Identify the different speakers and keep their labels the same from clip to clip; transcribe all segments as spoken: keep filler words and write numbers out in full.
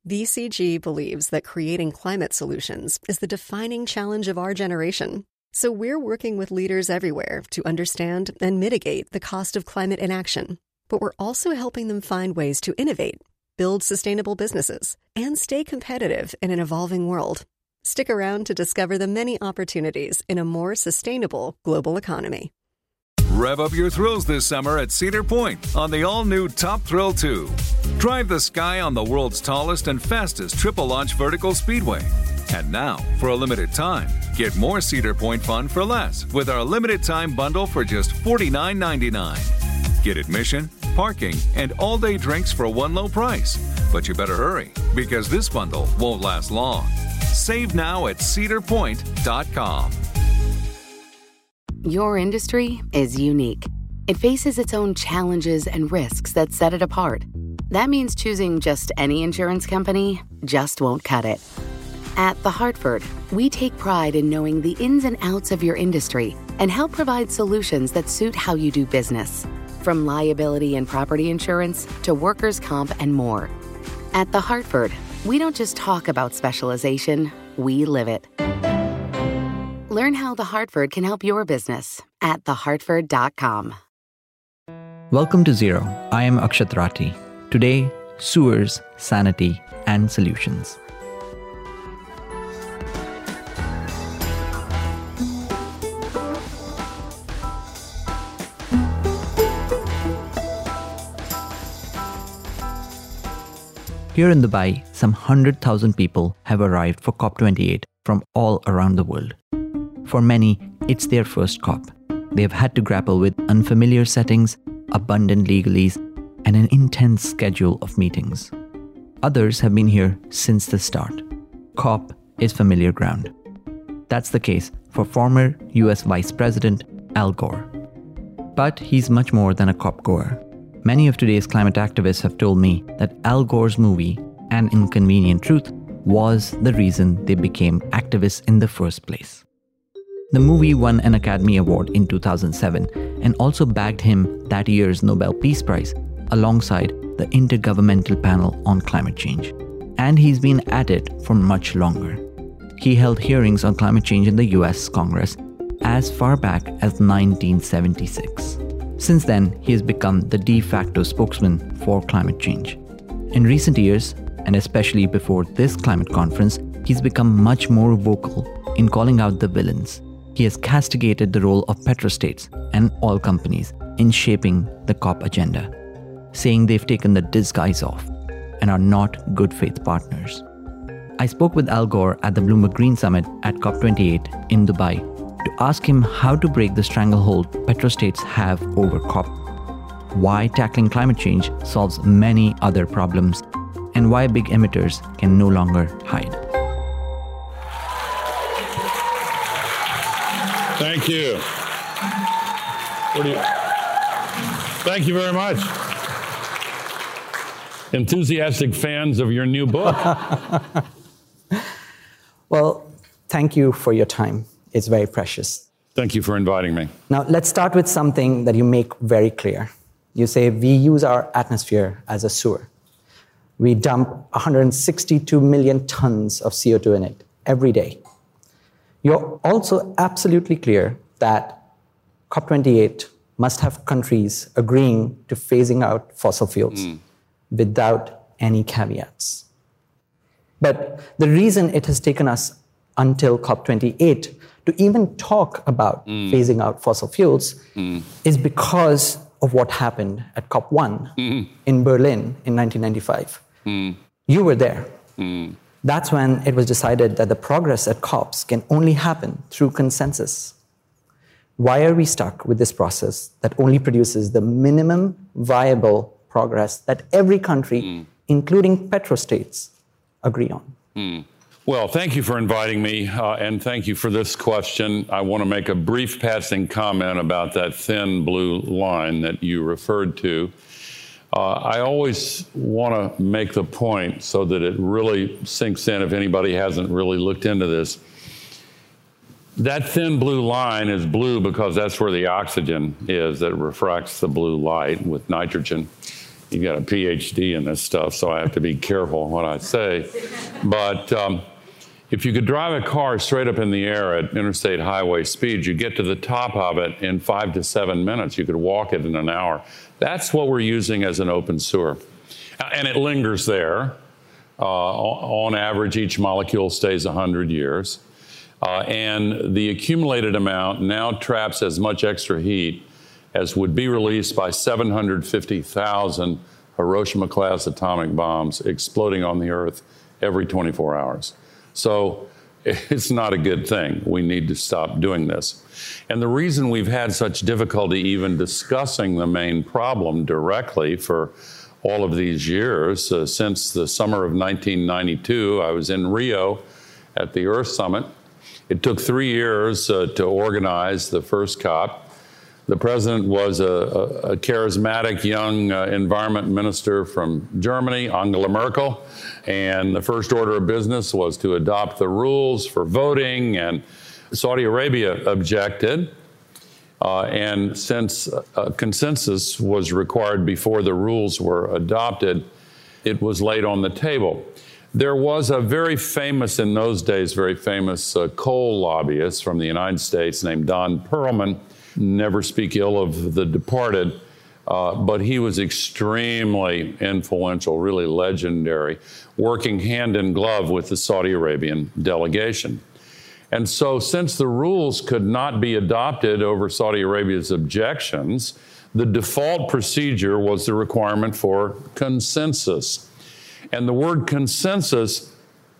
Speaker 1: B C G believes that creating climate solutions is the defining challenge of our generation. So we're working with leaders everywhere to understand and mitigate the cost of climate inaction. But we're also helping them find ways to innovate, build sustainable businesses, and stay competitive in an evolving world. Stick around to discover the many opportunities in a more sustainable global economy.
Speaker 2: Rev up your thrills this summer at Cedar Point on the all-new Top Thrill two. Drive the sky on the world's tallest and fastest triple-launch vertical speedway. And now, for a limited time, get more Cedar Point fun for less with our limited-time bundle for just forty-nine ninety-nine. Get admission, parking, and all-day drinks for one low price. But you better hurry, because this bundle won't last long. Save now at cedar point dot com.
Speaker 3: Your industry is unique. It faces its own challenges and risks that set it apart. That means choosing just any insurance company just won't cut it. At The Hartford, we take pride in knowing the ins and outs of your industry and help provide solutions that suit how you do business. From liability and property insurance to workers' comp and more. At The Hartford, we don't just talk about specialization, we live it. Learn how The Hartford can help your business at the hartford dot com.
Speaker 4: Welcome to Zero. I am Akshat Rathi. Today, sewers, sanity, and solutions. Here in Dubai, some one hundred thousand people have arrived for COP twenty-eight from all around the world. For many, it's their first COP. They have had to grapple with unfamiliar settings, abundant legalese, and an intense schedule of meetings. Others have been here since the start. COP is familiar ground. That's the case for former U S Vice President Al Gore. But he's much more than a COP goer. Many of today's climate activists have told me that Al Gore's movie, An Inconvenient Truth, was the reason they became activists in the first place. The movie won an Academy Award in two thousand seven and also bagged him that year's Nobel Peace Prize alongside the Intergovernmental Panel on Climate Change. And he's been at it for much longer. He held hearings on climate change in the U S Congress as far back as nineteen seventy-six. Since then, he has become the de facto spokesman for climate change. In recent years, and especially before this climate conference, he's become much more vocal in calling out the villains. He has castigated the role of petrostates and oil companies in shaping the COP agenda, saying they've taken the disguise off and are not good faith partners. I spoke with Al Gore at the Bloomberg Green Summit at COP twenty-eight in Dubai to ask him how to break the stranglehold petrostates have over COP, why tackling climate change solves many other problems, and why big emitters can no longer hide.
Speaker 5: Thank you. What do you? Thank you very much. Enthusiastic fans of your new book.
Speaker 4: Well, thank you for your time. It's very precious.
Speaker 5: Thank you for inviting me.
Speaker 4: Now, let's start with something that you make very clear. You say we use our atmosphere as a sewer. We dump one hundred sixty-two million tons of C O two in it every day. You're also absolutely clear that COP twenty-eight must have countries agreeing to phasing out fossil fuels mm. without any caveats. But the reason it has taken us until COP twenty-eight to even talk about mm. phasing out fossil fuels mm. is because of what happened at COP one mm. in Berlin in nineteen ninety-five. Mm. You were there. Mm. That's when it was decided that the progress at COPs can only happen through consensus. Why are we stuck with this process that only produces the minimum viable progress that every country, mm. including petrostates, agree on?
Speaker 5: Mm. Well, thank you for inviting me, uh, and thank you for this question. I want to make a brief passing comment about that thin blue line that you referred to. Uh, I always want to make the point so that it really sinks in if anybody hasn't really looked into this. That thin blue line is blue because that's where the oxygen is that refracts the blue light with nitrogen. you got a P H D in this stuff, so I have to be careful what I say. But um, if you could drive a car straight up in the air at interstate highway speeds, you get to the top of it in five to seven minutes. You could walk it in an hour. That's what we're using as an open sewer. And it lingers there. Uh, on average, each molecule stays one hundred years. Uh, and the accumulated amount now traps as much extra heat as would be released by seven hundred fifty thousand Hiroshima-class atomic bombs exploding on the Earth every twenty-four hours. So it's not a good thing. We need to stop doing this. And the reason we've had such difficulty even discussing the main problem directly for all of these years, uh, since the summer of nineteen ninety-two, I was in Rio at the Earth Summit. It took three years uh, to organize the first COP. The president was a, a, a charismatic young uh, environment minister from Germany, Angela Merkel, and the first order of business was to adopt the rules for voting, and Saudi Arabia objected. Uh, and since a consensus was required before the rules were adopted, it was laid on the table. There was a very famous, in those days, very famous uh, coal lobbyist from the United States named Don Perlman. Never speak ill of the departed, uh, but he was extremely influential, really legendary, working hand in glove with the Saudi Arabian delegation. And so since the rules could not be adopted over Saudi Arabia's objections, the default procedure was the requirement for consensus. And the word consensus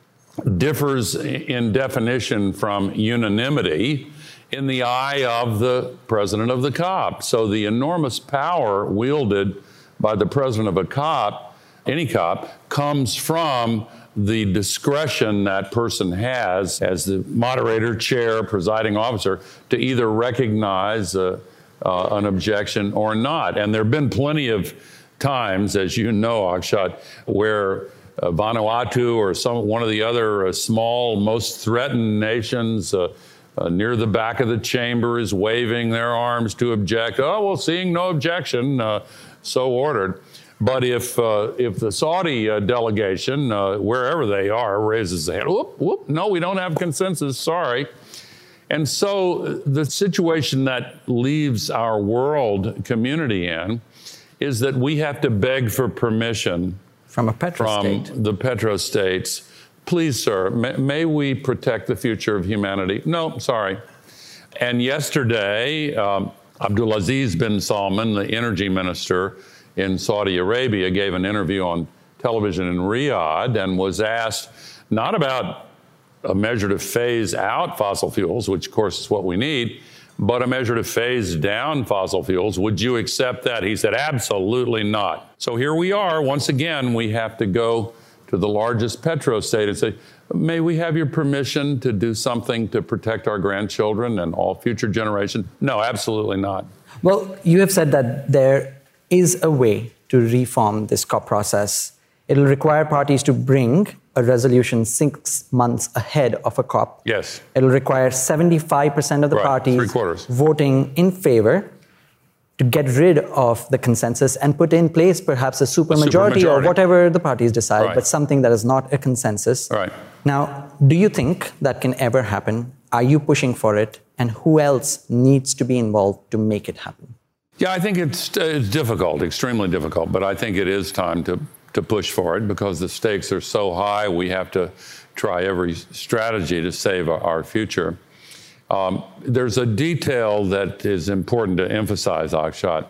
Speaker 5: differs in definition from unanimity in the eye of the president of the COP. So the enormous power wielded by the president of a COP, any COP, comes from the discretion that person has as the moderator, chair, presiding officer to either recognize uh, uh, an objection or not. And there have been plenty of times, as you know, Akshat, where uh, Vanuatu or some one of the other uh, small, most threatened nations uh, uh, near the back of the chamber is waving their arms to object. Oh, well, seeing no objection, uh, so ordered. But if uh, if the Saudi uh, delegation, uh, wherever they are, raises the hand, whoop, whoop, no, we don't have consensus, sorry. And so the situation that leaves our world community in is that we have to beg for permission
Speaker 4: from a petrostate.
Speaker 5: From the petrostates. Please, sir, may, may we protect the future of humanity? No, sorry. And yesterday, um, Abdulaziz bin Salman, the energy minister in Saudi Arabia, gave an interview on television in Riyadh and was asked not about a measure to phase out fossil fuels, which of course is what we need, but a measure to phase down fossil fuels. Would you accept that? He said, absolutely not. So here we are. Once again, we have to go to the largest petrostate and say, may we have your permission to do something to protect our grandchildren and all future generations? No, absolutely not.
Speaker 6: Well, you have said that there is a way to reform this COP process. It'll require parties to bring a resolution six months ahead of a COP.
Speaker 5: Yes.
Speaker 6: It'll require seventy-five percent of the
Speaker 5: right.
Speaker 6: parties
Speaker 5: Three quarters.
Speaker 6: voting in favor to get rid of the consensus and put in place perhaps a supermajority super or whatever the parties decide, right. but something that is not a consensus.
Speaker 5: Right.
Speaker 6: Now, do you think that can ever happen? Are you pushing for it? And who else needs to be involved to make it happen?
Speaker 5: Yeah, I think it's, it's difficult, extremely difficult, but I think it is time to, to push for it because the stakes are so high. We have to try every strategy to save our, our future. Um, there's a detail that is important to emphasize, Akshat.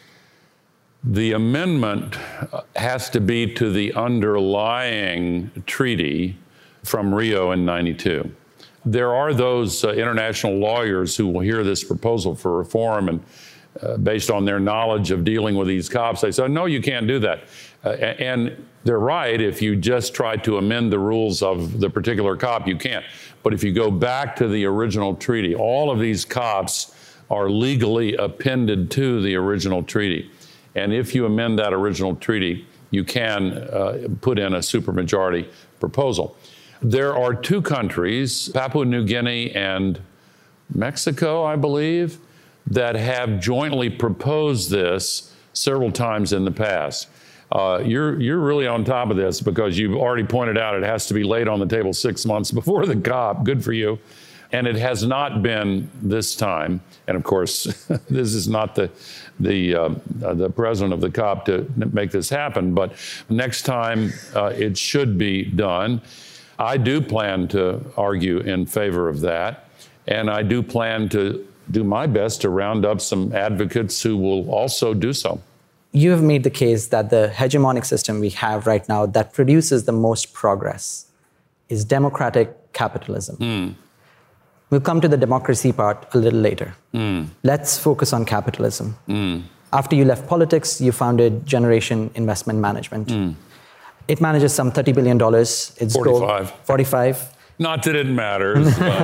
Speaker 5: The amendment has to be to the underlying treaty from Rio in ninety-two. There are those uh, international lawyers who will hear this proposal for reform and uh, based on their knowledge of dealing with these COPs, they say, no, you can't do that. Uh, and they're right. If you just try to amend the rules of the particular COP, you can't. But if you go back to the original treaty, all of these COPs are legally appended to the original treaty. And if you amend that original treaty, you can uh, put in a supermajority proposal. There are two countries, Papua New Guinea and Mexico, I believe, that have jointly proposed this several times in the past. uh, you're you're really on top of this because you've already pointed out it has to be laid on the table six months before the COP. Good for you. And it has not been this time. And of course, this is not the the uh, the president of the COP to make this happen. But next time uh, it should be done. I do plan to argue in favor of that. And I do plan to do my best to round up some advocates who will also do so.
Speaker 6: You have made the case that the hegemonic system we have right now that produces the most progress is democratic capitalism. Mm. We'll come to the democracy part a little later. Mm. Let's focus on capitalism. Mm. After you left politics, you founded Generation Investment Management. Mm. It manages some thirty billion dollars. It's
Speaker 5: forty-five.
Speaker 6: Goal, forty-five.
Speaker 5: Not that it matters. but,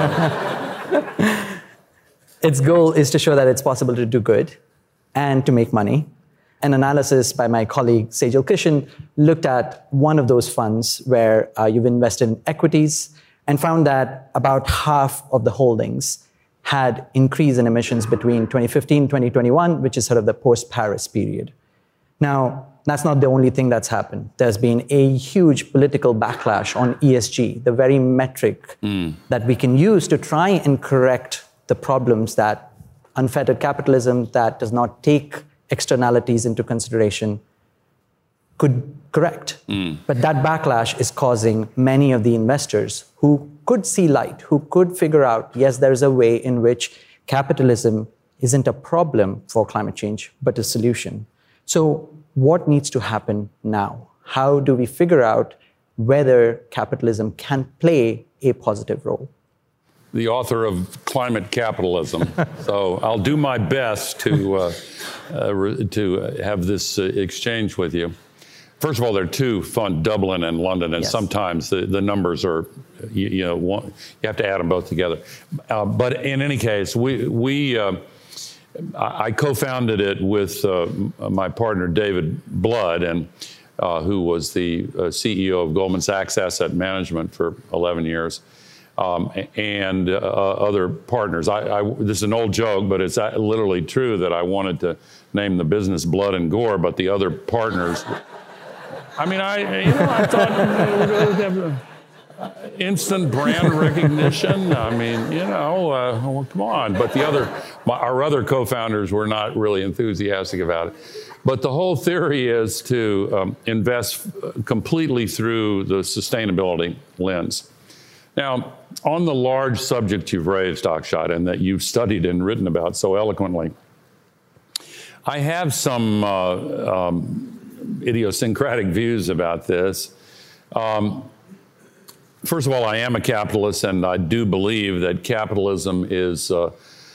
Speaker 5: uh...
Speaker 6: Its goal is to show that it's possible to do good and to make money. An analysis by my colleague Sejal Kishan looked at one of those funds where uh, you've invested in equities and found that about half of the holdings had increase in emissions between twenty fifteen and twenty twenty-one, which is sort of the post-Paris period. Now, that's not the only thing that's happened. There's been a huge political backlash on E S G, the very metric mm. that we can use to try and correct the problems that unfettered capitalism that does not take externalities into consideration could correct. Mm. But that backlash is causing many of the investors who could see light, who could figure out, yes, there's a way in which capitalism isn't a problem for climate change, but a solution. So what needs to happen now? How do we figure out whether capitalism can play a positive role?
Speaker 5: The author of Climate Capitalism. So I'll do my best to uh, uh, re- to have this uh, exchange with you. First of all, there are two funds, Dublin and London, and yes. sometimes the, the numbers are, you, you know, one, you have to add them both together. Uh, but in any case, we we uh, I co-founded it with uh, my partner David Blood, and uh, who was the uh, C E O of Goldman Sachs Asset Management for eleven years. Um, and uh, other partners. I, I, this is an old joke, but it's literally true that I wanted to name the business Blood and Gore, but the other partners. I mean, I you know I thought instant brand recognition. I mean, you know, uh, well, come on. But the other, my, our other co-founders were not really enthusiastic about it. But the whole theory is to um, invest completely through the sustainability lens. Now, on the large subject you've raised, Akshat, and that you've studied and written about so eloquently, I have some uh, um, idiosyncratic views about this. Um, first of all, I am a capitalist, and I do believe that capitalism is, uh,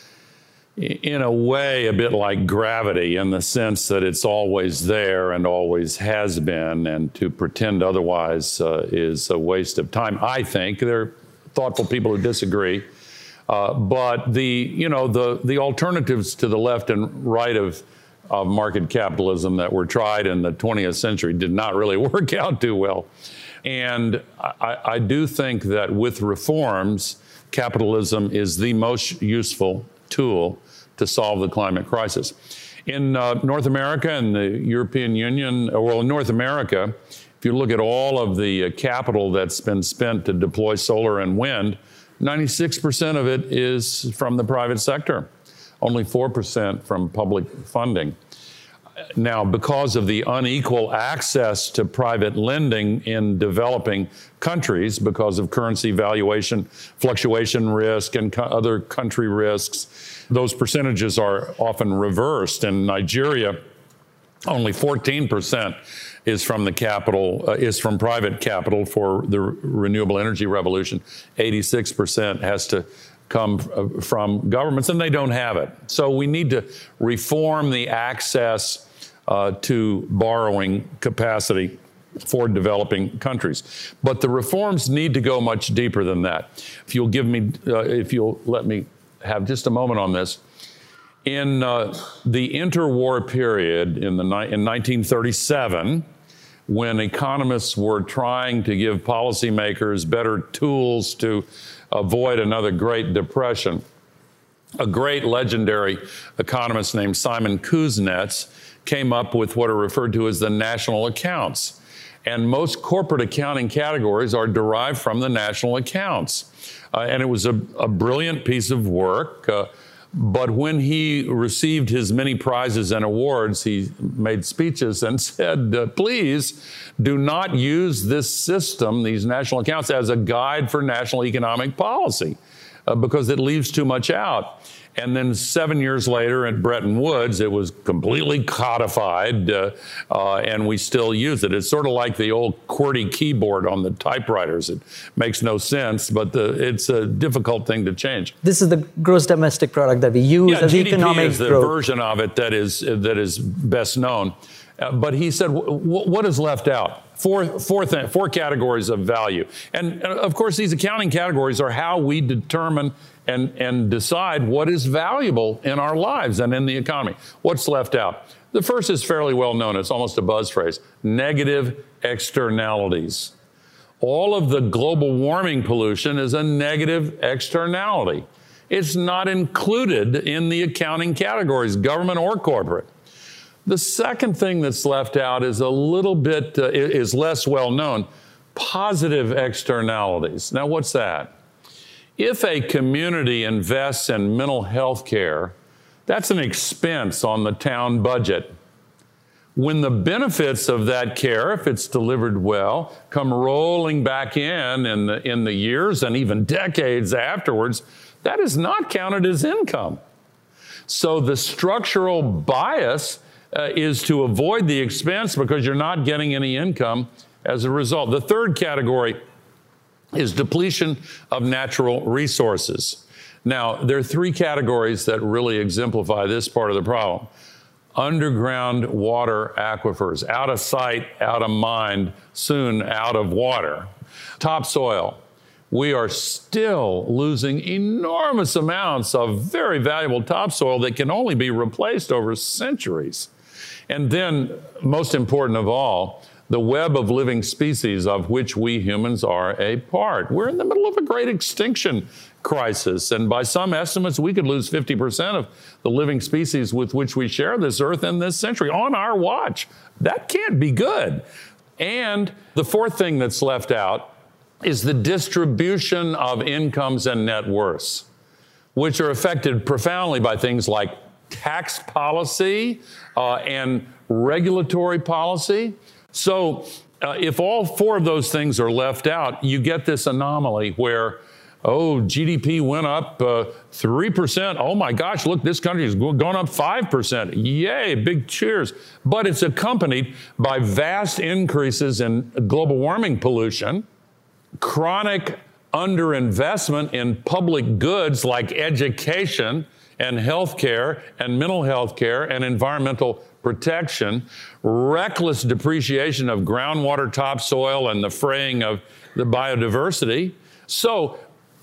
Speaker 5: in a way, a bit like gravity in the sense that it's always there and always has been, and to pretend otherwise uh, is a waste of time. I think there are thoughtful people who disagree, uh, but the you know the the alternatives to the left and right of of market capitalism that were tried in the twentieth century did not really work out too well, and I, I do think that with reforms, capitalism is the most useful tool to solve the climate crisis. In uh, North America and the European Union, well, in North America, if you look at all of the uh, capital that's been spent to deploy solar and wind, ninety-six percent of it is from the private sector, only four percent from public funding. Now, because of the unequal access to private lending in developing countries, because of currency valuation, fluctuation risk, and co- other country risks, those percentages are often reversed. In Nigeria, only fourteen percent is from the capital, uh, is from private capital for the re- renewable energy revolution. eighty-six percent has to come f- from governments, and they don't have it. So we need to reform the access uh, to borrowing capacity for developing countries. But the reforms need to go much deeper than that. If you'll give me, uh, if you'll let me have just a moment on this. In uh, the interwar period in, the ni- in nineteen thirty-seven, when economists were trying to give policymakers better tools to avoid another Great Depression, a great legendary economist named Simon Kuznets came up with what are referred to as the national accounts. And most corporate accounting categories are derived from the national accounts. Uh, and it was a, a brilliant piece of work. Uh, but when he received his many prizes and awards, he made speeches and said, uh, please do not use this system, these national accounts, as a guide for national economic policy, uh, because it leaves too much out. And then seven years later at Bretton Woods, it was completely codified, uh, uh, and we still use it. It's sort of like the old QWERTY keyboard on the typewriters. It makes no sense, but the, it's a difficult thing to change.
Speaker 6: This is the gross domestic product that we use
Speaker 5: yeah,
Speaker 6: as
Speaker 5: G D P
Speaker 6: economic
Speaker 5: is the
Speaker 6: growth.
Speaker 5: version of it that is, that is best known. Uh, but he said, w- w- what is left out? Four, four, th- four categories of value. And, uh, of course, these accounting categories are how we determine and, and decide what is valuable in our lives and in the economy. What's left out? The first is fairly well known. It's almost a buzz phrase. Negative externalities. All of the global warming pollution is a negative externality. It's not included in the accounting categories, government or corporate. The second thing that's left out is a little bit, uh, is less well known, positive externalities. Now, what's that? If a community invests in mental health care, that's an expense on the town budget. When the benefits of that care, if it's delivered well, come rolling back in in the, in the years and even decades afterwards, that is not counted as income. So the structural bias Uh, is to avoid the expense because you're not getting any income as a result. The third category is depletion of natural resources. Now, there are three categories that really exemplify this part of the problem. Underground water aquifers, out of sight, out of mind, soon out of water. Topsoil. We are still losing enormous amounts of very valuable topsoil that can only be replaced over centuries. And then, most important of all, the web of living species of which we humans are a part. We're in the middle of a great extinction crisis, and by some estimates, we could lose fifty percent of the living species with which we share this earth in this century on our watch. That can't be good. And the fourth thing that's left out is the distribution of incomes and net worths, which are affected profoundly by things like tax policy uh, and regulatory policy. So uh, if all four of those things are left out, you get this anomaly where, oh, G D P went up uh, three percent. Oh my gosh, look, this country is going up five percent. Yay, big cheers. But it's accompanied by vast increases in global warming pollution, chronic underinvestment in public goods like education and health care and mental health care and environmental protection, reckless depreciation of groundwater topsoil and the fraying of the biodiversity. So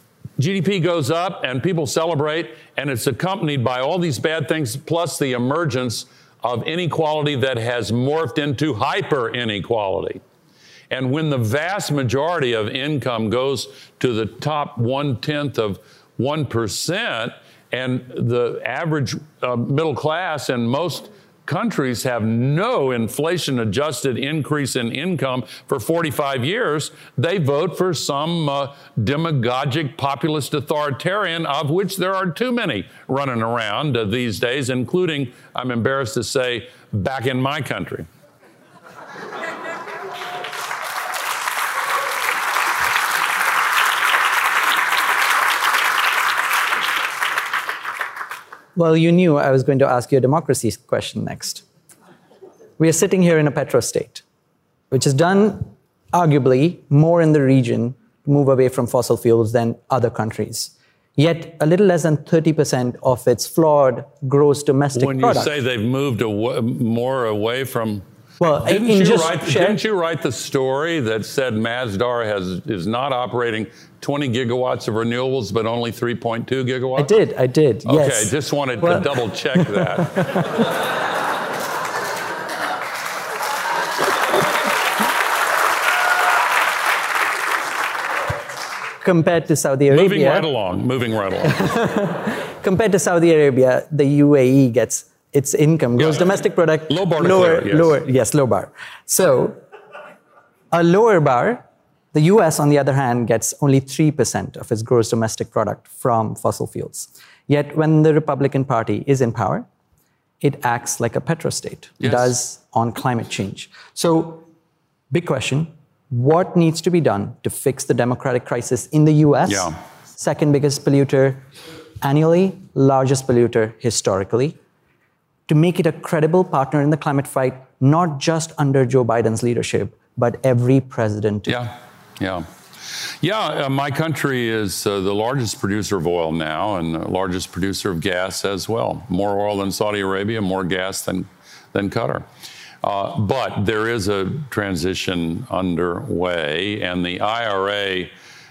Speaker 5: G D P goes up and people celebrate, and it's accompanied by all these bad things, plus the emergence of inequality that has morphed into hyper inequality. And when the vast majority of income goes to the top one-tenth of one percent, and the average uh, middle class in most countries have no inflation-adjusted increase in income for forty-five years, they vote for some uh, demagogic populist authoritarian, of which there are too many running around uh, these days, including, I'm embarrassed to say, back in my country.
Speaker 6: Well, you knew I was going to ask you a democracy question next. We are sitting here in a petrostate, which has done arguably more in the region to move away from fossil fuels than other countries. Yet a little less than thirty percent of its flawed gross domestic
Speaker 5: when
Speaker 6: product.
Speaker 5: When you say they've moved away, more away from...
Speaker 6: Well,
Speaker 5: didn't,
Speaker 6: in
Speaker 5: you
Speaker 6: just
Speaker 5: write,
Speaker 6: share,
Speaker 5: didn't you write the story that said Masdar has is not operating twenty gigawatts of renewables, but only three point two gigawatts?
Speaker 6: I did, I did, yes.
Speaker 5: Okay, just wanted
Speaker 6: well,
Speaker 5: to double check that.
Speaker 6: Compared to Saudi Arabia...
Speaker 5: Moving right along, moving right along.
Speaker 6: Compared to Saudi Arabia, the U A E gets its income, gross
Speaker 5: Yeah.
Speaker 6: domestic product,
Speaker 5: Low bar to
Speaker 6: lower,
Speaker 5: clear, yes.
Speaker 6: lower, yes, low bar. So a lower bar, the U S, on the other hand, gets only three percent of its gross domestic product from fossil fuels. Yet when the Republican Party is in power, it acts like a petrostate,
Speaker 5: Yes.
Speaker 6: does on climate change. So, big question, what needs to be done to fix the democratic crisis in the U S?
Speaker 5: Yeah.
Speaker 6: Second biggest polluter annually, largest polluter historically, to make it a credible partner in the climate fight, not just under Joe Biden's leadership, but every president.
Speaker 5: Yeah, yeah. Yeah, uh, my country is uh, the largest producer of oil now and the largest producer of gas as well. More oil than Saudi Arabia, more gas than, than Qatar. Uh, but there is a transition underway, and the I R A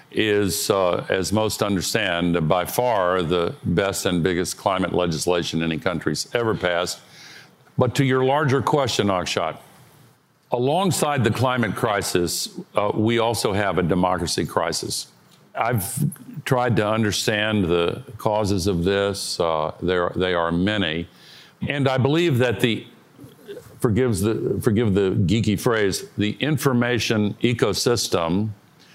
Speaker 5: is, uh, as most understand, by far the best and biggest climate legislation any country's ever passed. But to your larger question, Akshat, alongside the climate crisis, uh, we also have a democracy crisis. I've tried to understand the causes of this. Uh, there, they are many. And I believe that the, forgives the, forgive the geeky phrase, the information ecosystem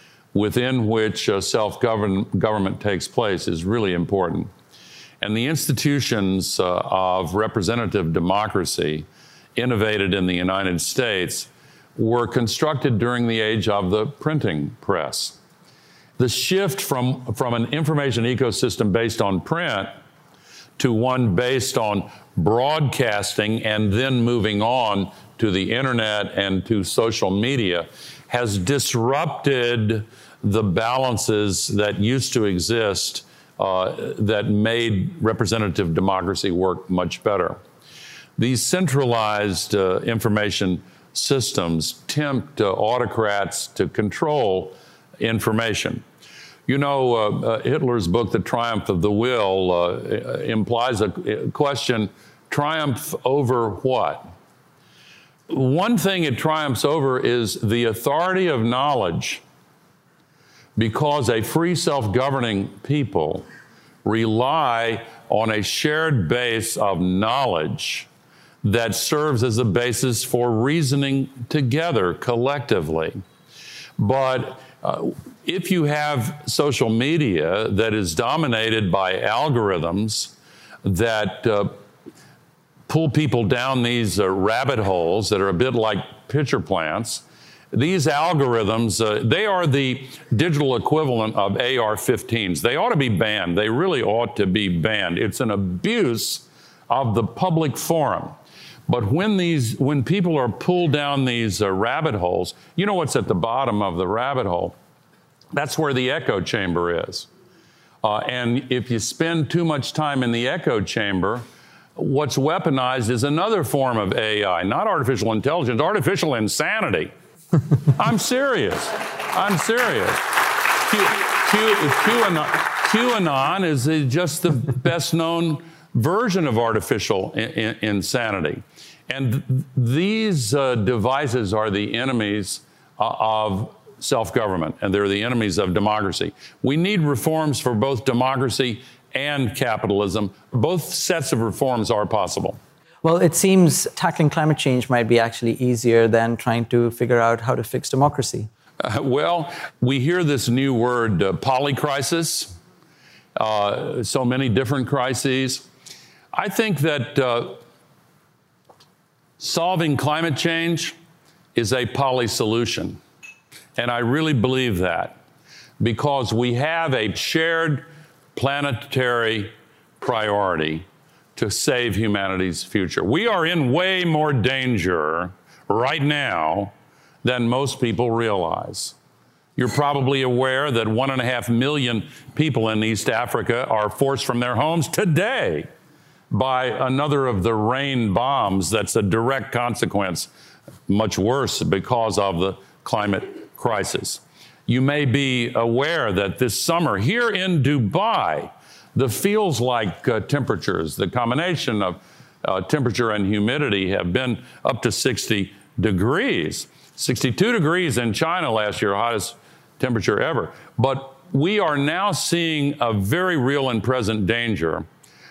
Speaker 5: within which uh, self-government takes place is really important. And the institutions uh, of representative democracy innovated in the United States were constructed during the age of the printing press. The shift from, from an information ecosystem based on print to one based on broadcasting and then moving on to the internet and to social media has disrupted the balances that used to exist uh, that made representative democracy work much better. These centralized uh, information systems tempt uh, autocrats to control information. You know, uh, uh, Hitler's book, The Triumph of the Will, uh, implies a question, triumph over what? One thing it triumphs over is the authority of knowledge, because a free self-governing people rely on a shared base of knowledge that serves as a basis for reasoning together collectively. But uh, if you have social media that is dominated by algorithms that uh, pull people down these uh, rabbit holes that are a bit like pitcher plants, these algorithms, uh, they are the digital equivalent of A R fifteens. They ought to be banned. They really ought to be banned. It's an abuse of the public forum. But when these, when people are pulled down these uh, rabbit holes, you know what's at the bottom of the rabbit hole? That's where the echo chamber is. Uh, and if you spend too much time in the echo chamber, what's weaponized is another form of A I, not artificial intelligence, artificial insanity. I'm serious. I'm serious. Q, Q, QAnon, QAnon is uh, just the best known version of artificial in, in, insanity. And th these uh, devices are the enemies uh, of self-government, and they're the enemies of democracy. We need reforms for both democracy and capitalism. Both sets of reforms are possible.
Speaker 6: Well, it seems tackling climate change might be actually easier than trying to figure out how to fix democracy.
Speaker 5: Uh, well, we hear this new word, uh, polycrisis, uh, so many different crises. I think that uh, solving climate change is a poly solution. And I really believe that, because we have a shared planetary priority to save humanity's future. We are in way more danger right now than most people realize. You're probably aware that one and a half million people in East Africa are forced from their homes today by another of the rain bombs that's a direct consequence, much worse because of the climate crisis. You may be aware that this summer here in Dubai, the feels like uh, temperatures, the combination of uh, temperature and humidity have been up to sixty degrees. sixty-two degrees in China last year, hottest temperature ever. But we are now seeing a very real and present danger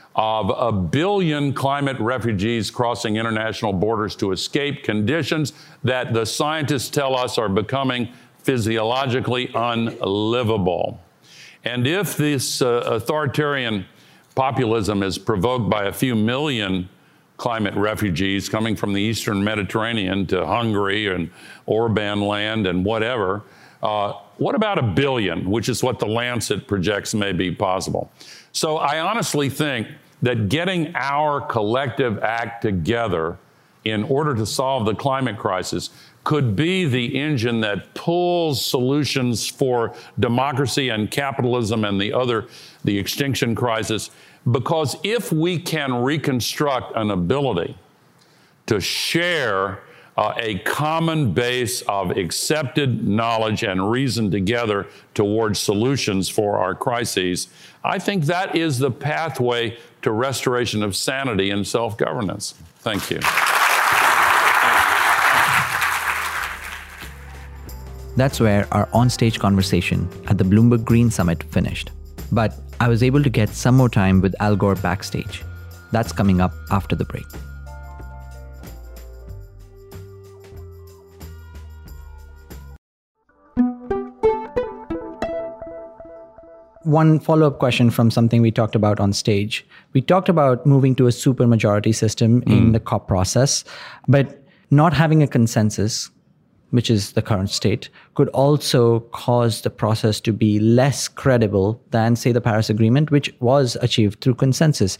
Speaker 5: of a billion climate refugees crossing international borders to escape conditions that the scientists tell us are becoming physiologically unlivable. And if this uh, authoritarian populism is provoked by a few million climate refugees coming from the Eastern Mediterranean to Hungary and Orban land and whatever, uh, what about a billion, which is what the Lancet projects may be possible? So I honestly think that getting our collective act together in order to solve the climate crisis could be the engine that pulls solutions for democracy and capitalism and the other, the extinction crisis. Because if we can reconstruct an ability to share uh, a common base of accepted knowledge and reason together towards solutions for our crises, I think that is the pathway to restoration of sanity and self-governance. Thank you.
Speaker 4: That's where our onstage conversation at the Bloomberg Green Summit finished. But I was able to get some more time with Al Gore backstage. That's coming up after the break. One follow-up question from something we talked about on stage. We talked about moving to a supermajority system mm. in the COP process, but not having a consensus, which is the current state, could also cause the process to be less credible than, say, the Paris Agreement, which was achieved through consensus.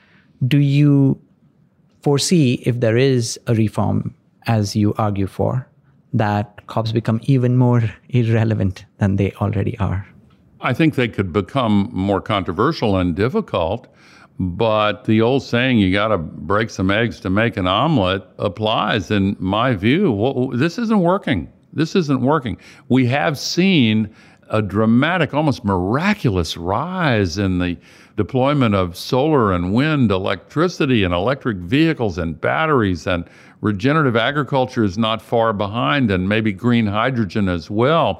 Speaker 4: Do you foresee, if there is a reform, as you argue for, that COPs become even more irrelevant than they already are?
Speaker 5: I think they could become more controversial and difficult, but the old saying, you got to break some eggs to make an omelet, applies in my view. Well, this isn't working. This isn't working. We have seen a dramatic, almost miraculous rise in the deployment of solar and wind electricity and electric vehicles and batteries, and regenerative agriculture is not far behind, and maybe green hydrogen as well.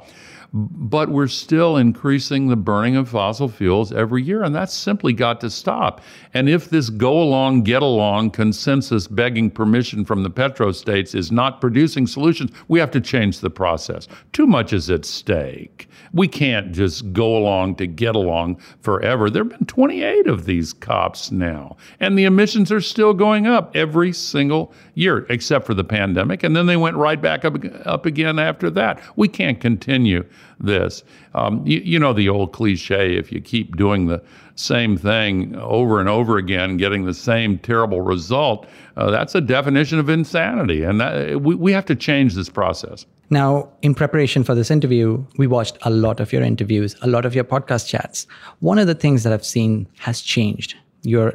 Speaker 5: But we're still increasing the burning of fossil fuels every year, and that's simply got to stop. And if this go-along, get-along consensus begging permission from the petrostates is not producing solutions, we have to change the process. Too much is at stake. We can't just go along to get along forever. There have been twenty-eight of these COPs now, and the emissions are still going up every single year, except for the pandemic, and then they went right back up, up again after that. We can't continue this. Um, you, you know the old cliche, if you keep doing the same thing over and over again, getting the same terrible result, uh, that's a definition of insanity. And that, we, we have to change this process.
Speaker 6: Now, in preparation for this interview, we watched a lot of your interviews, a lot of your podcast chats. One of the things that I've seen has changed. You're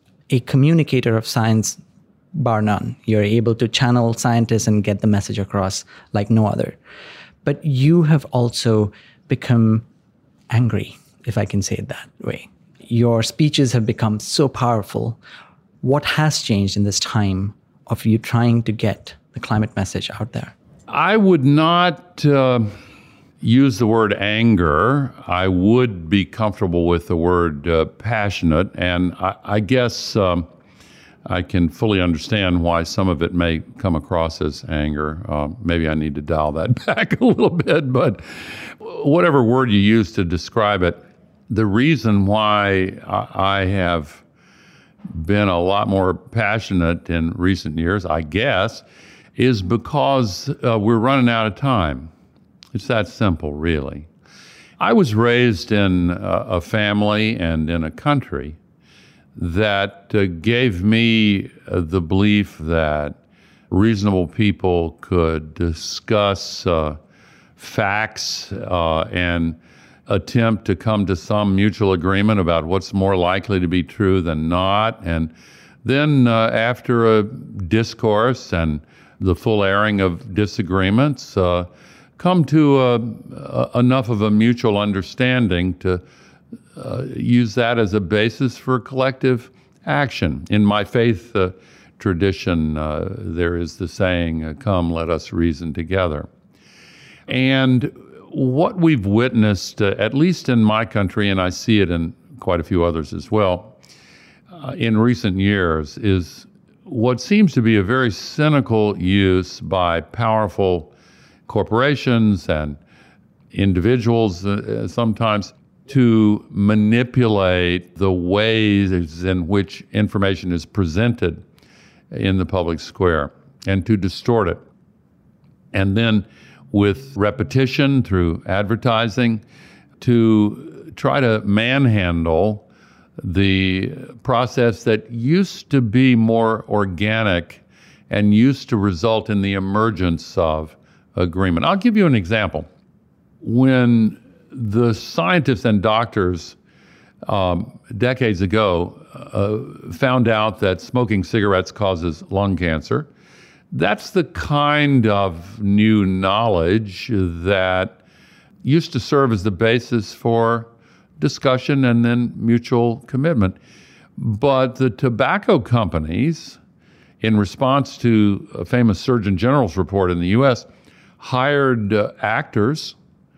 Speaker 6: a communicator of science, bar none. You're able to channel scientists and get the message across like no other. But you have also become angry, if I can say it that way. Your speeches have become so powerful. What has changed in this time of you trying to get the climate message out there?
Speaker 5: I would not uh, use the word anger. I would be comfortable with the word uh, passionate. And I, I guess um, I can fully understand why some of it may come across as anger. Uh, maybe I need to dial that back a little bit. But whatever word you use to describe it, the reason why I have been a lot more passionate in recent years, I guess, is because uh, we're running out of time. It's that simple, really. I was raised in a, a family and in a country that uh, gave me uh, the belief that reasonable people could discuss uh, facts uh, and attempt to come to some mutual agreement about what's more likely to be true than not. And then uh, after a discourse and the full airing of disagreements, uh, come to uh, uh, enough of a mutual understanding to uh, use that as a basis for collective action. In my faith uh, tradition, uh, there is the saying, uh, come, let us reason together. And what we've witnessed, uh, at least in my country, and I see it in quite a few others as well, uh, in recent years is what seems to be a very cynical use by powerful corporations and individuals uh, sometimes to manipulate the ways in which information is presented in the public square and to distort it. And then with repetition through advertising to try to manhandle the process that used to be more organic and used to result in the emergence of agreement. I'll give you an example. When the scientists and doctors um, decades ago uh, found out that smoking cigarettes causes lung cancer, that's the kind of new knowledge that used to serve as the basis for discussion and then mutual commitment. But the tobacco companies, in response to a famous Surgeon General's report in the U S, hired uh, actors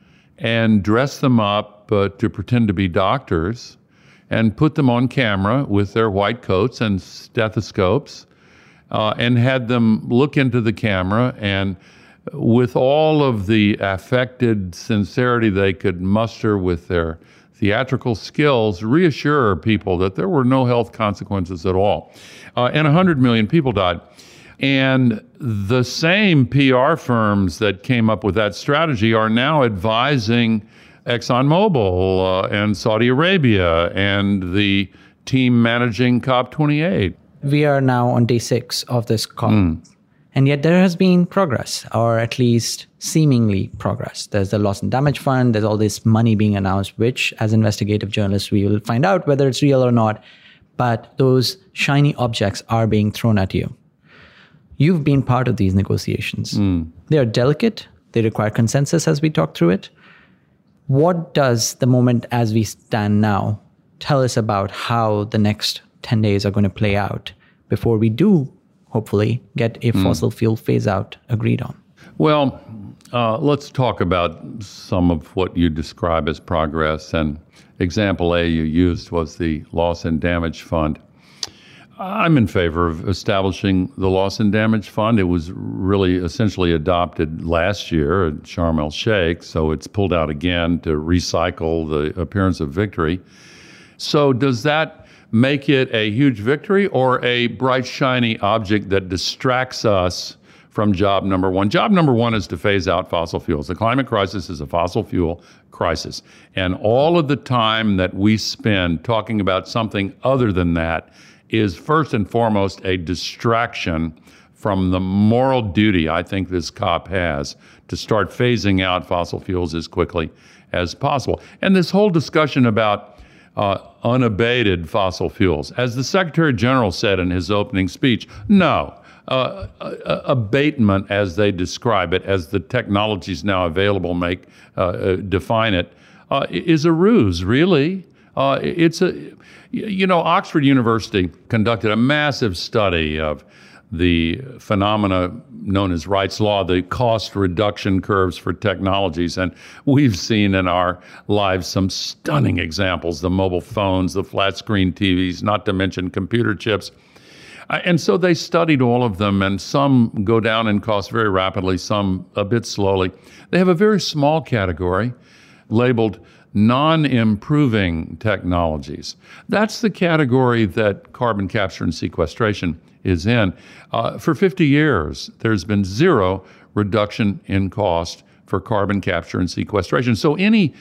Speaker 5: and dressed them up uh, to pretend to be doctors and put them on camera with their white coats and stethoscopes uh, and had them look into the camera and with all of the affected sincerity they could muster with their theatrical skills, reassure people that there were no health consequences at all. Uh, and one hundred million people died. And the same P R firms that came up with that strategy are now advising ExxonMobil uh, and Saudi Arabia and the team managing COP twenty-eight.
Speaker 6: We are now on day six of this COP. Mm. And yet there has been progress, or at least seemingly progress. There's the loss and damage fund. There's all this money being announced, which as investigative journalists, we will find out whether it's real or not. But those shiny objects are being thrown at you. You've been part of these negotiations. Mm. They are delicate. They require consensus as we talk through it. What does the moment as we stand now tell us about how the next ten days are going to play out before we do, hopefully, get a mm. fossil fuel phase out agreed on?
Speaker 5: Well, uh, let's talk about some of what you describe as progress. And example A you used was the Loss and Damage Fund. I'm in favor of establishing the Loss and Damage Fund. It was really essentially adopted last year at Sharm el-Sheikh, so it's pulled out again to recycle the appearance of victory. So does that make it a huge victory or a bright, shiny object that distracts us from job number one? Job number one is to phase out fossil fuels. The climate crisis is a fossil fuel crisis. And all of the time that we spend talking about something other than that is first and foremost a distraction from the moral duty I think this COP has to start phasing out fossil fuels as quickly as possible. And this whole discussion about uh, unabated fossil fuels, as the Secretary General said in his opening speech, no. Uh, uh, abatement, as they describe it, as the technologies now available make uh, uh, define it, uh, is a ruse, really. Uh, it's a, you know, Oxford University conducted a massive study of the phenomena known as Wright's Law, the cost reduction curves for technologies. And we've seen in our lives some stunning examples, the mobile phones, the flat screen T Vs, not to mention computer chips. And so they studied all of them, and some go down in cost very rapidly, some a bit slowly. They have a very small category labeled non-improving technologies. That's the category that carbon capture and sequestration is in. Uh, for fifty years, there's been zero reduction in cost for carbon capture and sequestration. So any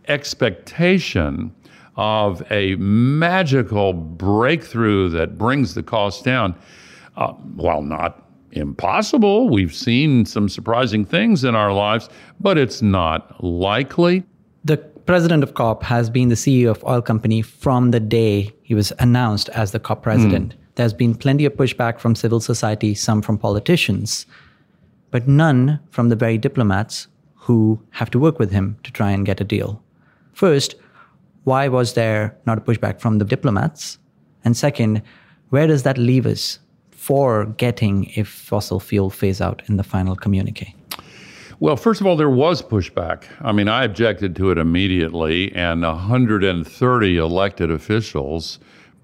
Speaker 5: expectation of a magical breakthrough that brings the cost down, uh, while not impossible, we've seen some surprising things in our lives, but it's not likely.
Speaker 6: The president of COP has been the C E O of oil company from the day he was announced as the COP president. Mm. There's been plenty of pushback from civil society, some from politicians, but none from the very diplomats who have to work with him to try and get a deal. First, why was there not a pushback from the diplomats? And second, where does that leave us for getting a fossil fuel phase out in the final communique?
Speaker 5: Well, first of all, there was pushback. I mean, I objected to it immediately, and one hundred thirty elected officials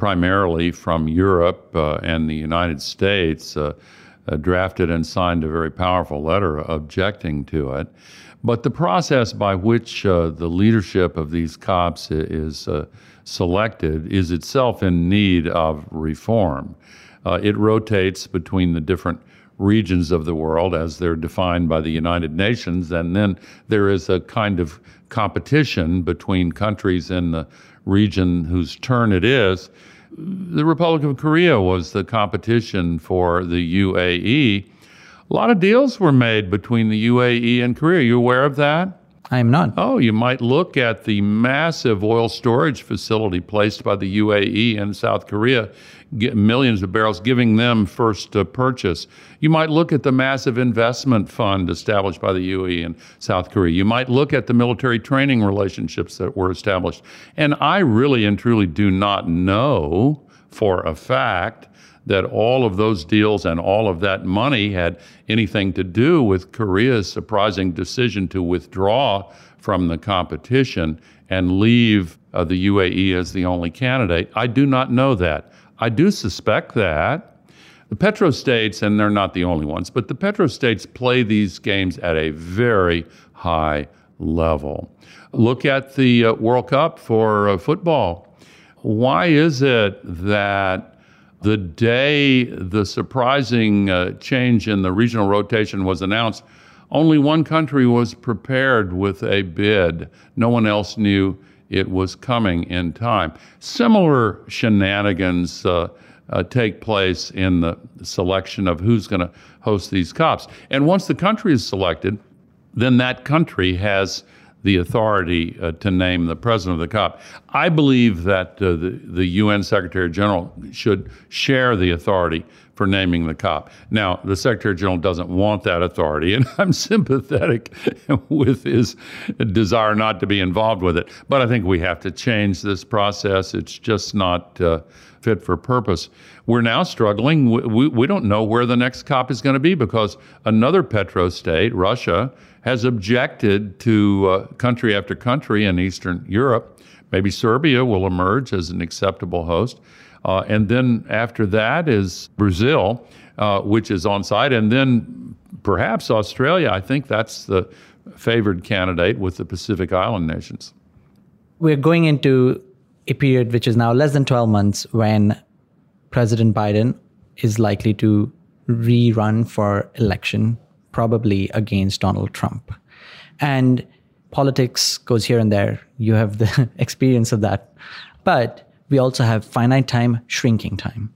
Speaker 5: primarily from Europe uh, and the United States, uh, uh, drafted and signed a very powerful letter objecting to it. But the process by which uh, the leadership of these COPs is uh, selected is itself in need of reform. Uh, it rotates between the different regions of the world as they're defined by the United Nations, and then there is a kind of competition between countries in the region whose turn it is. The Republic of Korea was the competition for the U A E. A lot of deals were made between the U A E and Korea. Are you aware of that?
Speaker 6: I am not.
Speaker 5: Oh, you might look at the massive oil storage facility placed by the U A E in South Korea, get millions of barrels, giving them first uh, purchase. You might look at the massive investment fund established by the U A E in South Korea. You might look at the military training relationships that were established. And I really and truly do not know for a fact that all of those deals and all of that money had anything to do with Korea's surprising decision to withdraw from the competition and leave uh, the U A E as the only candidate. I do not know that. I do suspect that the petrostates, and they're not the only ones, but the petrostates play these games at a very high level. Look at the uh, World Cup for uh, football. Why is it that the day the surprising uh, change in the regional rotation was announced, only one country was prepared with a bid? No one else knew it was coming in time. Similar shenanigans uh, uh, take place in the selection of who's going to host these COPs. And once the country is selected, then that country has the authority uh, to name the president of the COP. I believe that uh, the, the U N Secretary General should share the authority for naming the COP. Now, the Secretary General doesn't want that authority, and I'm sympathetic with his desire not to be involved with it. But I think we have to change this process. It's just not uh, fit for purpose. We're now struggling. We, we don't know where the next COP is going to be because another petrostate, Russia, has objected to uh, country after country in Eastern Europe. Maybe Serbia will emerge as an acceptable host. Uh, and then after that is Brazil, uh, which is on site. And then perhaps Australia. I think that's the favored candidate with the Pacific Island nations.
Speaker 6: We're going into a period which is now less than twelve months when President Biden is likely to rerun for election, probably against Donald Trump. And politics goes here and there. You have the experience of that. But we also have finite time, shrinking time.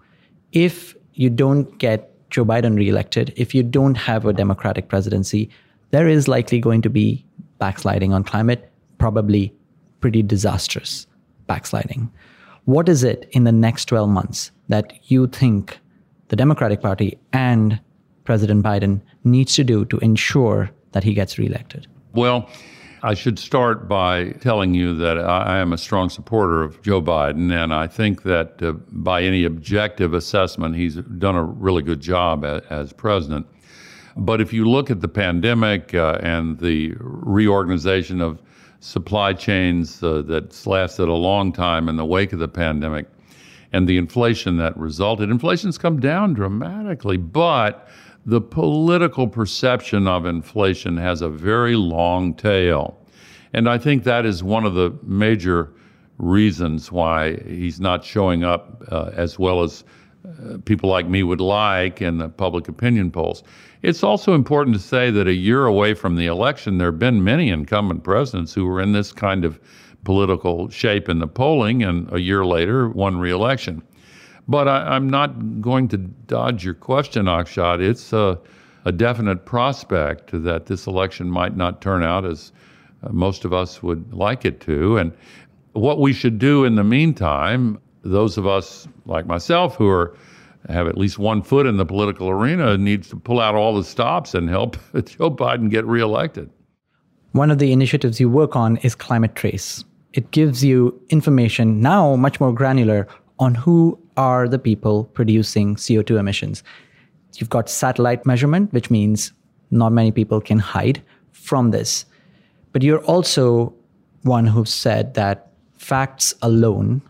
Speaker 6: If you don't get Joe Biden reelected, if you don't have a Democratic presidency, there is likely going to be backsliding on climate, probably pretty disastrous backsliding. What is it in the next twelve months that you think the Democratic Party and President Biden needs to do to ensure that he gets reelected?
Speaker 5: Well, I should start by telling you that I am a strong supporter of Joe Biden, and I think that uh, by any objective assessment, he's done a really good job as, as president. But if you look at the pandemic uh, and the reorganization of supply chains uh, that's lasted a long time in the wake of the pandemic, and the inflation that resulted, inflation's come down dramatically, but the political perception of inflation has a very long tail. And I think that is one of the major reasons why he's not showing up uh, as well as uh, people like me would like in the public opinion polls. It's also important to say that a year away from the election, there have been many incumbent presidents who were in this kind of political shape in the polling, and a year later won re-election. But I, I'm not going to dodge your question, Akshat. It's a, a definite prospect that this election might not turn out as uh, most of us would like it to. And what we should do in the meantime, those of us like myself who are have at least one foot in the political arena, needs to pull out all the stops and help Joe Biden get reelected.
Speaker 6: One of the initiatives you work on is Climate Trace. It gives you information, now much more granular, on who are the people producing C O two emissions. You've got satellite measurement, which means not many people can hide from this. But you're also one who said that facts alone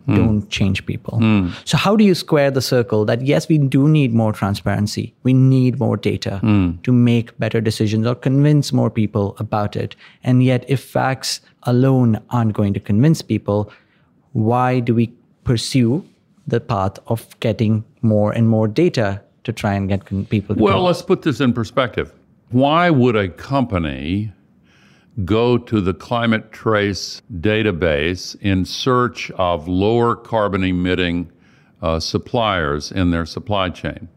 Speaker 4: mm. don't change people. Mm. So how do you square the circle that, yes, we do need more transparency. We need more data mm. to make better decisions or convince more people about it. And yet, if facts alone aren't going to convince people, why do we pursue the path of getting more and more data to try and get people to
Speaker 5: Well,
Speaker 4: go?
Speaker 5: let's put this in perspective. Why would a company go to the Climate Trace database in search of lower carbon emitting uh, suppliers in their supply chain?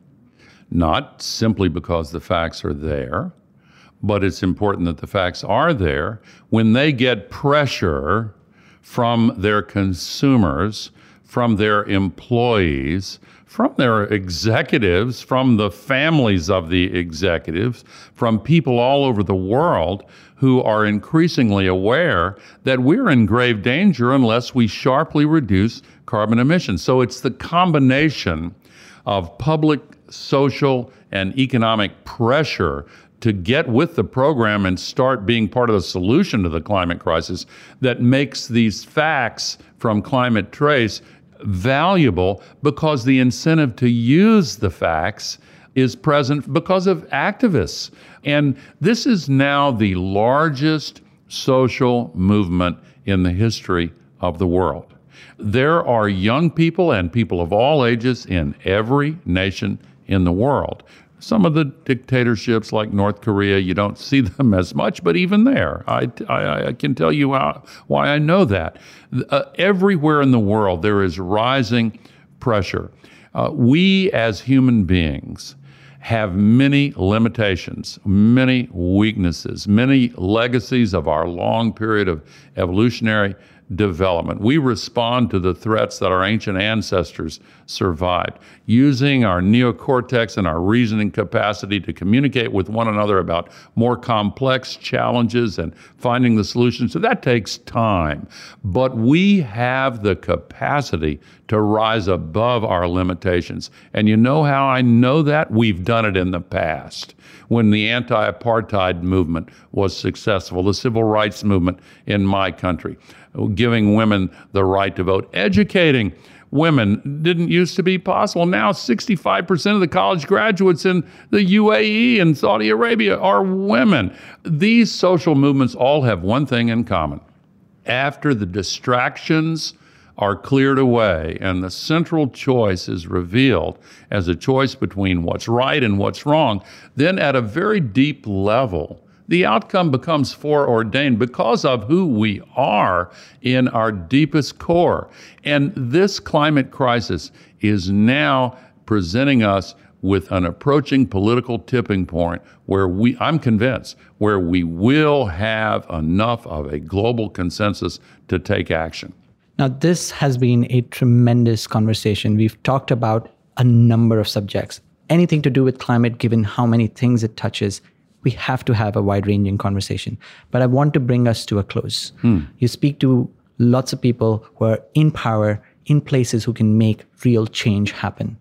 Speaker 5: Not simply because the facts are there, but it's important that the facts are there when they get pressure from their consumers, from their employees, from their executives, from the families of the executives, from people all over the world who are increasingly aware that we're in grave danger unless we sharply reduce carbon emissions. So it's the combination of public, social, and economic pressure to get with the program and start being part of the solution to the climate crisis that makes these facts from Climate Trace valuable, because the incentive to use the facts is present because of activists. And this is now the largest social movement in the history of the world. There are young people and people of all ages in every nation in the world. Some of the dictatorships like North Korea, you don't see them as much, but even there, I, I, I can tell you how, why I know that. Uh, everywhere in the world, there is rising pressure. Uh, we as human beings have many limitations, many weaknesses, many legacies of our long period of evolutionary development. We respond to the threats that our ancient ancestors survived, using our neocortex and our reasoning capacity to communicate with one another about more complex challenges and finding the solutions. So that takes time. But we have the capacity to rise above our limitations. And you know how I know that? We've done it in the past. When the anti-apartheid movement was successful, the civil rights movement in my country, giving women the right to vote, educating women didn't used to be possible. Now sixty-five percent of the college graduates in the U A E and Saudi Arabia are women. These social movements all have one thing in common. After the distractions are cleared away and the central choice is revealed as a choice between what's right and what's wrong, then at a very deep level, the outcome becomes foreordained because of who we are in our deepest core. And this climate crisis is now presenting us with an approaching political tipping point where we, I'm convinced, where we will have enough of a global consensus to take action.
Speaker 4: Now, this has been a tremendous conversation. We've talked about a number of subjects. Anything to do with climate, given how many things it touches, we have to have a wide-ranging conversation. But I want to bring us to a close. Hmm. You speak to lots of people who are in power, in places who can make real change happen.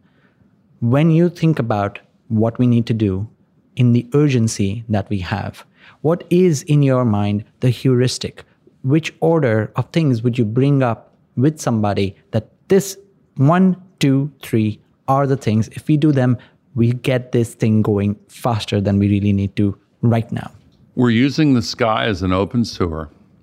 Speaker 4: When you think about what we need to do in the urgency that we have, what is in your mind the heuristic? Which order of things would you bring up with somebody that this one, two, three are the things, if we do them, we get this thing going faster than we really need to right now?
Speaker 5: We're using the sky as an open sewer,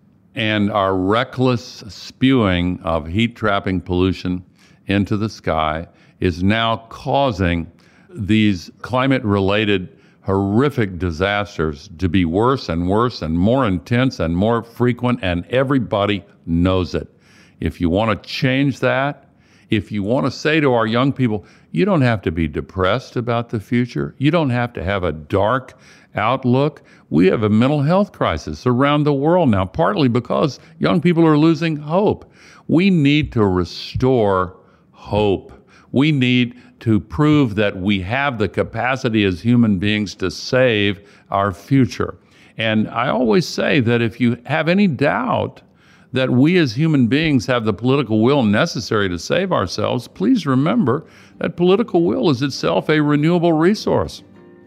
Speaker 5: and our reckless spewing of heat-trapping pollution into the sky is now causing these climate-related horrific disasters to be worse and worse and more intense and more frequent, and everybody knows it. If you want to change that, if you want to say to our young people, you don't have to be depressed about the future. You don't have to have a dark outlook. We have a mental health crisis around the world now, partly because young people are losing hope. We need to restore hope. We need to prove that we have the capacity as human beings to save our future. And I always say that if you have any doubt that we as human beings have the political will necessary to save ourselves, please remember that political will is itself a renewable resource.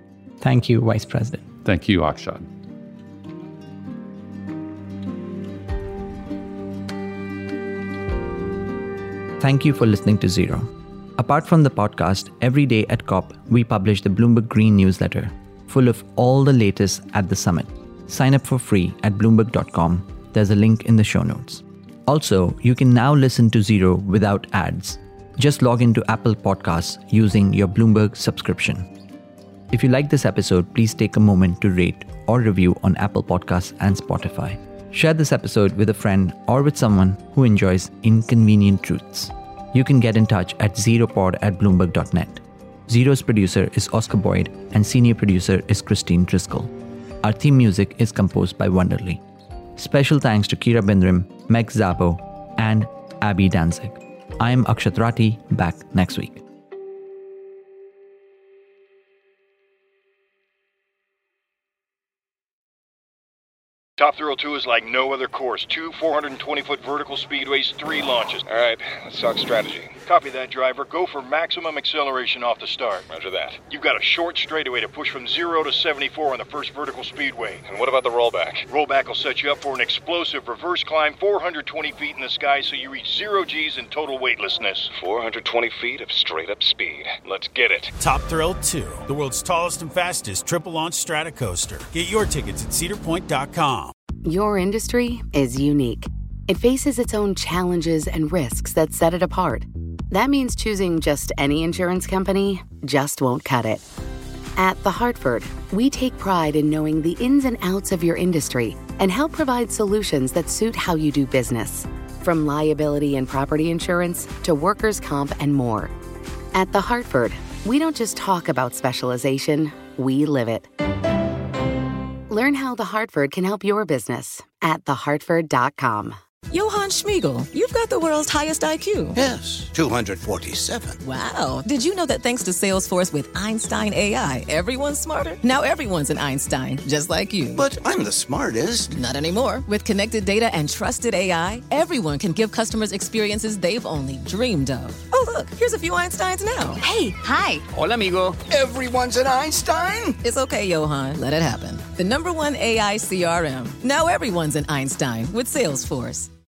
Speaker 4: Thank you, Vice President.
Speaker 5: Thank you, Akshad.
Speaker 4: Thank you for listening to Zero. Apart from the podcast, every day at COP, we publish the Bloomberg Green newsletter, full of all the latest at the summit. Sign up for free at bloomberg dot com. There's a link in the show notes. Also, you can now listen to Zero without ads. Just log into Apple Podcasts using your Bloomberg subscription. If you like this episode, please take a moment to rate or review on Apple Podcasts and Spotify. Share this episode with a friend or with someone who enjoys inconvenient truths. You can get in touch at zeropod at bloomberg dot net. Zero's producer is Oscar Boyd and senior producer is Christine Driscoll. Our theme music is composed by Wonderly. Special thanks to Kira Bindrim, Meg Zabo, and Abby Danzig. I am Akshat Rati, back next week.
Speaker 7: Top Thrill two is like no other course. Two four hundred twenty foot vertical speedways, three launches.
Speaker 8: All right, let's talk strategy.
Speaker 7: Copy that, driver. Go for maximum acceleration off the start.
Speaker 8: Roger that.
Speaker 7: You've got a short straightaway to push from zero to seventy-four on the first vertical speedway.
Speaker 8: And what about the rollback?
Speaker 7: Rollback will set you up for an explosive reverse climb four hundred twenty feet in the sky so you reach zero G's in total weightlessness.
Speaker 8: four hundred twenty feet of straight-up speed. Let's get it.
Speaker 9: Top Thrill two, the world's tallest and fastest triple-launch stratocoaster. Get your tickets at cedar point dot com.
Speaker 3: Your industry is unique. It faces its own challenges and risks that set it apart. That means choosing just any insurance company just won't cut it. At The Hartford, we take pride in knowing the ins and outs of your industry and help provide solutions that suit how you do business. From liability and property insurance to workers' comp and more. At The Hartford, we don't just talk about specialization, we live it. Learn how The Hartford can help your business at the hartford dot com.
Speaker 10: Johann Schmiegel, you've got the world's highest I Q.
Speaker 11: Yes, two hundred forty-seven.
Speaker 10: Wow. Did you know that thanks to Salesforce with Einstein A I, everyone's smarter? Now everyone's an Einstein, just like you.
Speaker 11: But I'm the smartest.
Speaker 10: Not anymore. With connected data and trusted A I, everyone can give customers experiences they've only dreamed of. Oh, look, here's a few Einsteins now.
Speaker 12: Hey, hi.
Speaker 11: Hola, amigo. Everyone's an Einstein?
Speaker 10: It's okay, Johann. Let it happen. The number one A I C R M. Now everyone's an Einstein with Salesforce.